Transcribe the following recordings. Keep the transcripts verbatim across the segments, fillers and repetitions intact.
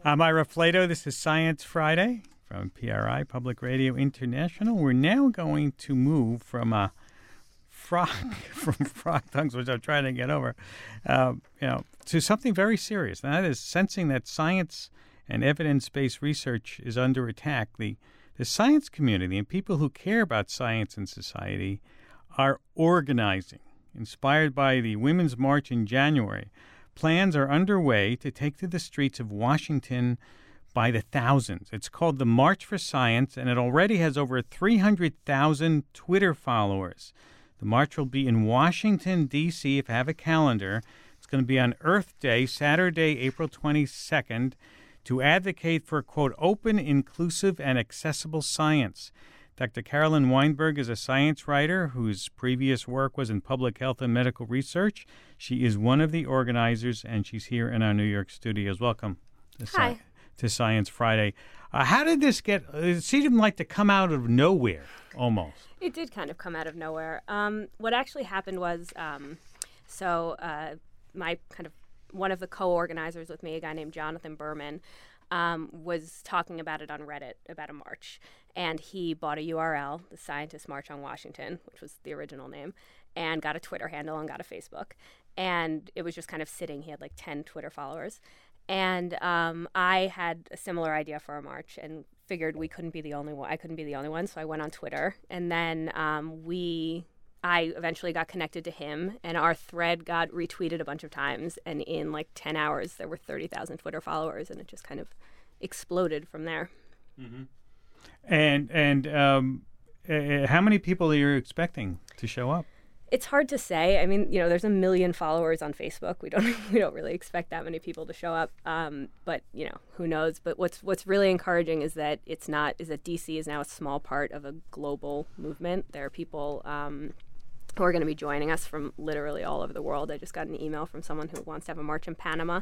I'm Ira Flato. This is Science Friday from P R I, Public Radio International. We're now going to move from a frog, from frog tongues, which I'm trying to get over, uh, you know, to something very serious. And that is sensing that science and evidence-based research is under attack. The, the science community and people who care about science and society are organizing. Inspired by the Women's March in January, plans are underway to take to the streets of Washington by the thousands. It's called the March for Science, and it already has over three hundred thousand Twitter followers. The march will be in Washington, D C, if you have a calendar. It's going to be on Earth Day, Saturday, April twenty-second, to advocate for, quote, open, inclusive, and accessible science. Doctor Carolyn Weinberg is a science writer whose previous work was in public health and medical research. She is one of the organizers, and she's here in our New York studios. Welcome to, Hi. Sci- to Science Friday. Uh, how did this get, it seemed like to come out of nowhere, almost. It did kind of come out of nowhere. Um, what actually happened was, um, so uh, my kind of, one of the co-organizers with me, a guy named Jonathan Berman, um, was talking about it on Reddit, about a march. And he bought a U R L, the Scientist March on Washington, which was the original name, and got a Twitter handle and got a Facebook. And it was just kind of sitting. He had like ten Twitter followers. And um, I had a similar idea for a march and figured we couldn't be the only one. I couldn't be the only one, so I went on Twitter. And then um, we, I eventually got connected to him, and our thread got retweeted a bunch of times. And in like ten hours, there were thirty thousand Twitter followers, and it just kind of exploded from there. Mm-hmm. And and um, uh, how many people are you expecting to show up? It's hard to say. I mean, you know, there's a million followers on Facebook. We don't we don't really expect that many people to show up. Um, but you know, who knows? But what's what's really encouraging is that it's not is that D C is now a small part of a global movement. There are people um, who are going to be joining us from literally all over the world. I just got an email from someone who wants to have a march in Panama.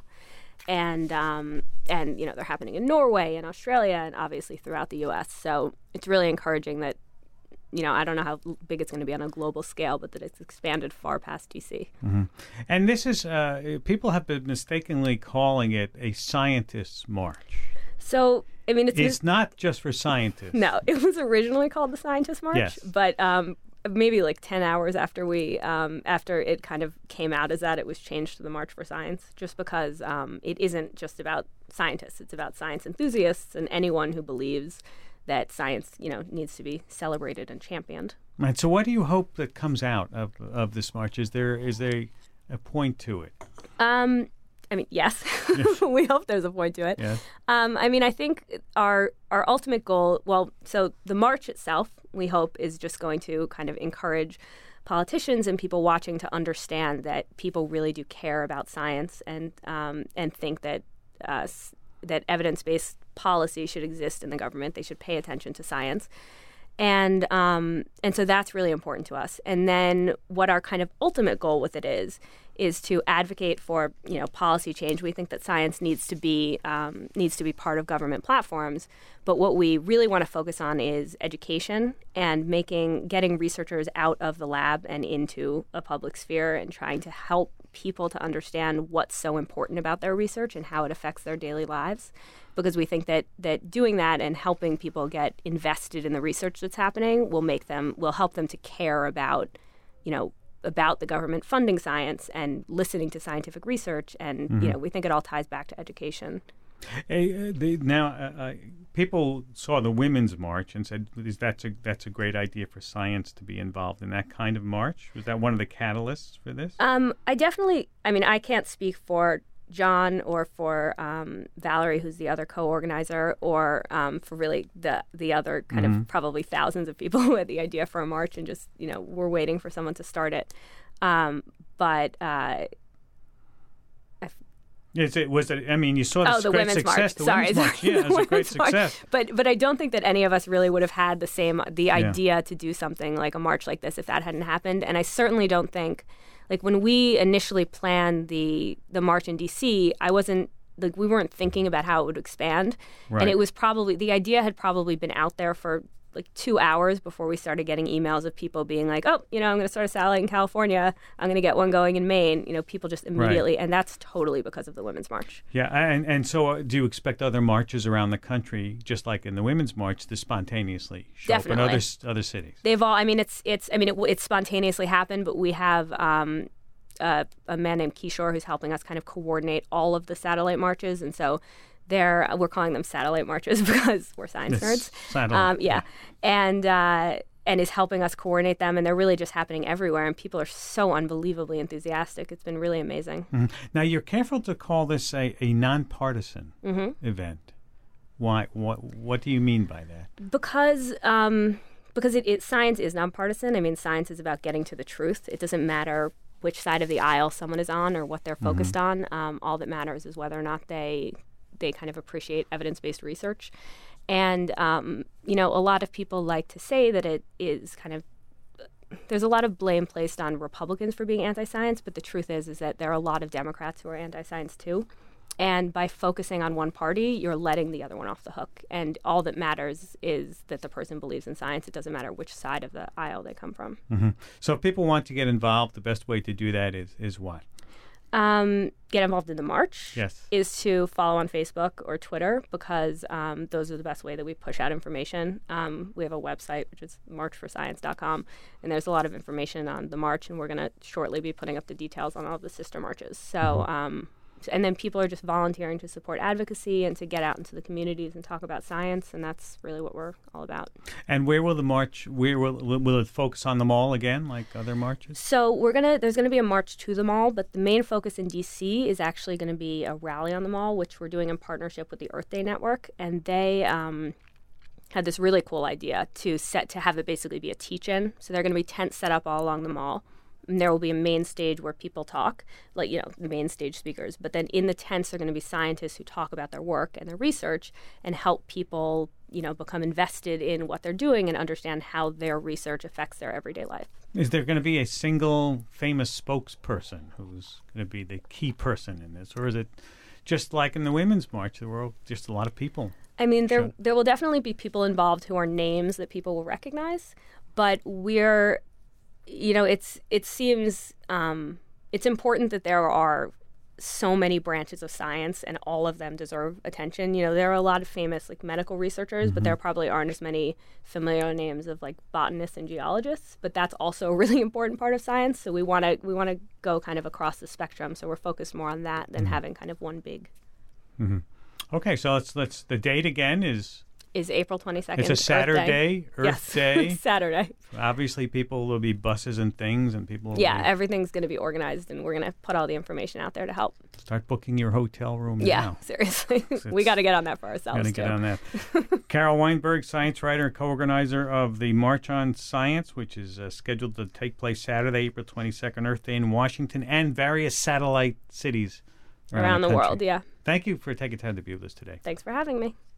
And, um, and you know, they're happening in Norway and Australia and obviously throughout the U S. So it's really encouraging that, you know, I don't know how big it's going to be on a global scale, but that it's expanded far past D C. Mm-hmm. And this is, uh, people have been mistakenly calling it a scientist's march. So, I mean, it's... It's not just for scientists. No, it was originally called the Scientist March, yes. but... Um, maybe like ten hours after we, um, after it kind of came out as that, it was changed to the March for Science, just because um, it isn't just about scientists. It's about science enthusiasts and anyone who believes that science, you know, needs to be celebrated and championed. Right. So what do you hope that comes out of of this march? Is there is there a point to it? Um, I mean, yes. We hope there's a point to it. Yes. Um, I mean, I think our our ultimate goal, well, so the march itself, we hope, is just going to kind of encourage politicians and people watching to understand that people really do care about science and um, and think that uh, that evidence-based policy should exist in the government. They should pay attention to science. And um, and so that's really important to us. And then what our kind of ultimate goal with it is, is to advocate for, you know, policy change. We think that science needs to be um, needs to be part of government platforms. But what we really want to focus on is education and making getting researchers out of the lab and into a public sphere and trying to help people to understand what's so important about their research and how it affects their daily lives. Because we think that that doing that and helping people get invested in the research that's happening will make them will help them to care about, you know, about the government funding science and listening to scientific research. And mm-hmm. you know, we think it all ties back to education. Hey, uh, the, now, uh, uh, people saw the Women's March and said, "Is that's a that's a great idea for science to be involved in that kind of march?" Was that one of the catalysts for this? Um, I definitely. I mean, I can't speak for John or for um, Valerie, who's the other co-organizer, or um, for really the the other kind mm-hmm. of probably thousands of people who had the idea for a march and just, you know, we're waiting for someone to start it. Um, but uh, Yes, it was. A, I mean, you saw the, oh, the great women's success. March. The Sorry, women's march. Yeah, it was a great success. March. But but I don't think that any of us really would have had the same the yeah. idea to do something like a march like this if that hadn't happened. And I certainly don't think, like when we initially planned the the march in D C, I wasn't like we weren't thinking about how it would expand, right. and it was probably the idea had probably been out there for like two hours before we started getting emails of people being like, oh, you know, I'm going to start a satellite in California. I'm going to get one going in Maine. You know, people just immediately, right. And that's totally because of the Women's March. Yeah, and, and so uh, do you expect other marches around the country, just like in the Women's March, to spontaneously show Definitely. up in other, other cities? They've all, I mean, it's, it's, I mean, it, it's spontaneously happened, but we have um, uh, a man named Kishore who's helping us kind of coordinate all of the satellite marches. And so They're, we're calling them satellite marches because we're science nerds. Satellite. Um, yeah. And uh, and is helping us coordinate them. And they're really just happening everywhere. And people are so unbelievably enthusiastic. It's been really amazing. Mm-hmm. Now, you're careful to call this a, a nonpartisan mm-hmm. event. Why? What What do you mean by that? Because um, because it, it science is nonpartisan. I mean, science is about getting to the truth. It doesn't matter which side of the aisle someone is on or what they're focused mm-hmm. on. Um, all that matters is whether or not they... they kind of appreciate evidence-based research. And, um, you know, a lot of people like to say that it is kind of, there's a lot of blame placed on Republicans for being anti-science, but the truth is, is that there are a lot of Democrats who are anti-science too. And by focusing on one party, you're letting the other one off the hook. And all that matters is that the person believes in science. It doesn't matter which side of the aisle they come from. Mm-hmm. So if people want to get involved, the best way to do that is, is what? Um, get involved in the march yes. is to follow on Facebook or Twitter because um, those are the best way that we push out information. Um, we have a website, which is march for science dot com, and there's a lot of information on the march, and we're going to shortly be putting up the details on all of the sister marches. So, mm-hmm. um, and then people are just volunteering to support advocacy and to get out into the communities and talk about science, and that's really what we're all about. And where will the march, where will, will it focus on the mall again, like other marches? So we're going to, there's going to be a march to the mall, but the main focus in D C is actually going to be a rally on the mall, which we're doing in partnership with the Earth Day Network, and they um, had this really cool idea to set, to have it basically be a teach-in. So there are going to be tents set up all along the mall. And there will be a main stage where people talk, like, you know, the main stage speakers. But then in the tents are going to be scientists who talk about their work and their research and help people, you know, become invested in what they're doing and understand how their research affects their everyday life. Is there going to be a single famous spokesperson who's going to be the key person in this? Or is it just like in the Women's March, there were just a lot of people? I mean, there sure. there will definitely be people involved who are names that people will recognize. But we're... You know, it's it seems um, it's important that there are so many branches of science and all of them deserve attention. You know, there are a lot of famous like medical researchers, mm-hmm. but there probably aren't as many familiar names of like botanists and geologists. But that's also a really important part of science. So we want to we want to go kind of across the spectrum. So we're focused more on that than mm-hmm. having kind of one big. Mm-hmm. Okay, so let's let's the date again is. Is April twenty-second. It's a Saturday, Earth Day. Earth yes. Day. Saturday. Obviously, people will be buses and things, and people will Yeah, be... everything's going to be organized, and we're going to put all the information out there to help. Start booking your hotel room yeah, now. Yeah, seriously. we got to get on that for ourselves, Got to too. get on that. Carol Weinberg, science writer and co-organizer of the March on Science, which is uh, scheduled to take place Saturday, April twenty-second, Earth Day in Washington, and various satellite cities around, around the, the country. world, yeah. Thank you for taking time to be with us today. Thanks for having me.